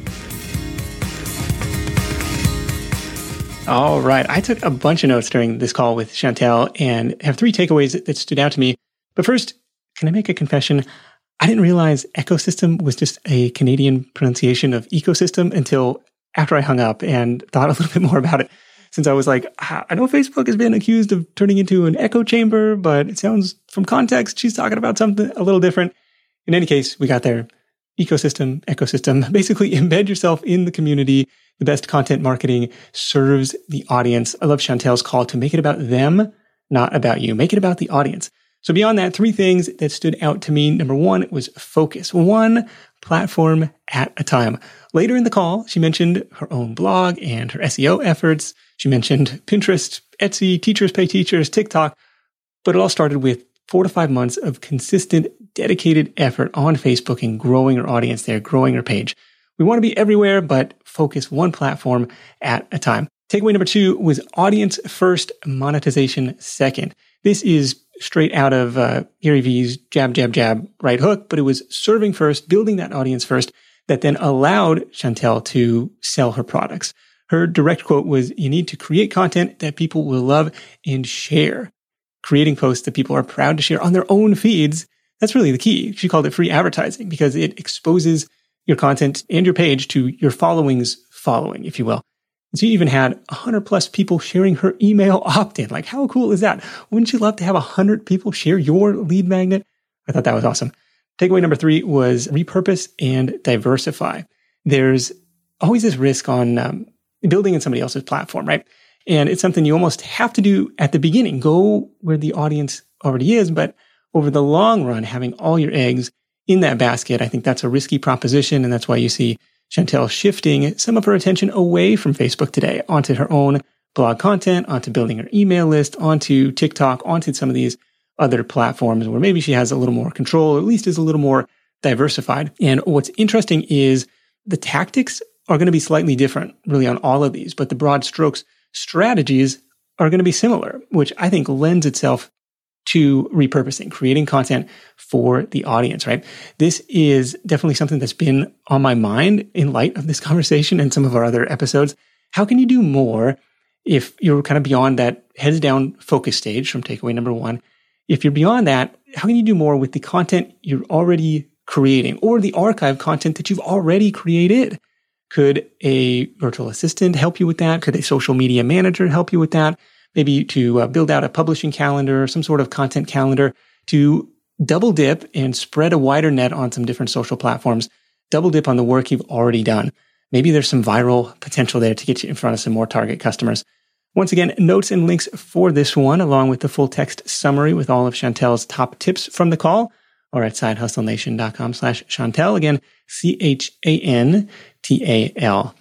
All right. I took a bunch of notes during this call with Chantel and have three takeaways that stood out to me. But first, can I make a confession? I didn't realize ecosystem was just a Canadian pronunciation of ecosystem until after I hung up and thought a little bit more about it. Since I was like, I know Facebook has been accused of turning into an echo chamber, but it sounds from context, she's talking about something a little different. In any case, we got there. Ecosystem, ecosystem. Basically, embed yourself in the community. The best content marketing serves the audience. I love Chantel's call to make it about them, not about you. Make it about the audience. So beyond that, three things that stood out to me. Number one was focus. One platform at a time. Later in the call, she mentioned her own blog and her S E O efforts. She mentioned Pinterest, Etsy, Teachers Pay Teachers, TikTok. But it all started with four to five months of consistent, dedicated effort on Facebook and growing her audience there, growing her page. We want to be everywhere, but focus one platform at a time. Takeaway number two was audience first, monetization second. This is straight out of uh, Gary Vee's jab, jab, jab, right hook, but it was serving first, building that audience first, that then allowed Chantel to sell her products. Her direct quote was, you need to create content that people will love and share. Creating posts that people are proud to share on their own feeds. That's really the key. She called it free advertising because it exposes your content and your page to your following's following, if you will. And so you even had one hundred plus people sharing her email opt-in. Like, how cool is that? Wouldn't you love to have one hundred people share your lead magnet? I thought that was awesome. Takeaway number three was repurpose and diversify. There's always this risk on um, building in somebody else's platform, right? And it's something you almost have to do at the beginning. Go where the audience already is, but over the long run, having all your eggs in that basket, I think that's a risky proposition. And that's why you see Chantel shifting some of her attention away from Facebook today onto her own blog content, onto building her email list, onto TikTok, onto some of these other platforms where maybe she has a little more control, or at least is a little more diversified. And what's interesting is the tactics are going to be slightly different really on all of these, but the broad strokes strategies are going to be similar, which I think lends itself to repurposing, creating content for the audience, right? This is definitely something that's been on my mind in light of this conversation and some of our other episodes. How can you do more if you're kind of beyond that heads down focus stage from takeaway number one? If you're beyond that, how can you do more with the content you're already creating or the archive content that you've already created? Could a virtual assistant help you with that? Could a social media manager help you with that? Maybe to uh, build out a publishing calendar, some sort of content calendar to double dip and spread a wider net on some different social platforms, double dip on the work you've already done. Maybe there's some viral potential there to get you in front of some more target customers. Once again, notes and links for this one, along with the full text summary with all of Chantel's top tips from the call, or at sidehustlenation.com slash Chantel. Again, C H A N T A L.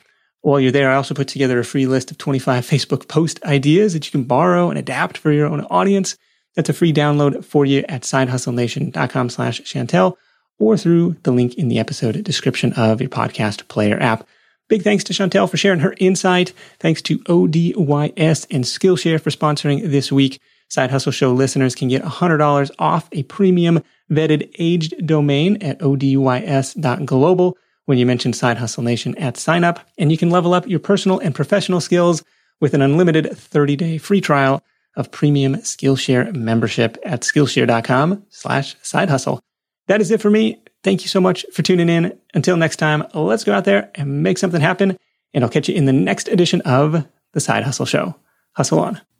While you're there, I also put together a free list of twenty-five Facebook post ideas that you can borrow and adapt for your own audience. That's a free download for you at sidehustlenation.com slash Chantel or through the link in the episode description of your podcast player app. Big thanks to Chantel for sharing her insight. Thanks to O D Y S and Skillshare for sponsoring this week. Side Hustle Show listeners can get one hundred dollars off a premium vetted aged domain at O D Y S dot global when you mention Side Hustle Nation at sign up. And you can level up your personal and professional skills with an unlimited thirty-day free trial of premium Skillshare membership at Skillshare.com slash side hustle. That is it for me. Thank you so much for tuning in. Until next time, let's go out there and make something happen. And I'll catch you in the next edition of The Side Hustle Show. Hustle on.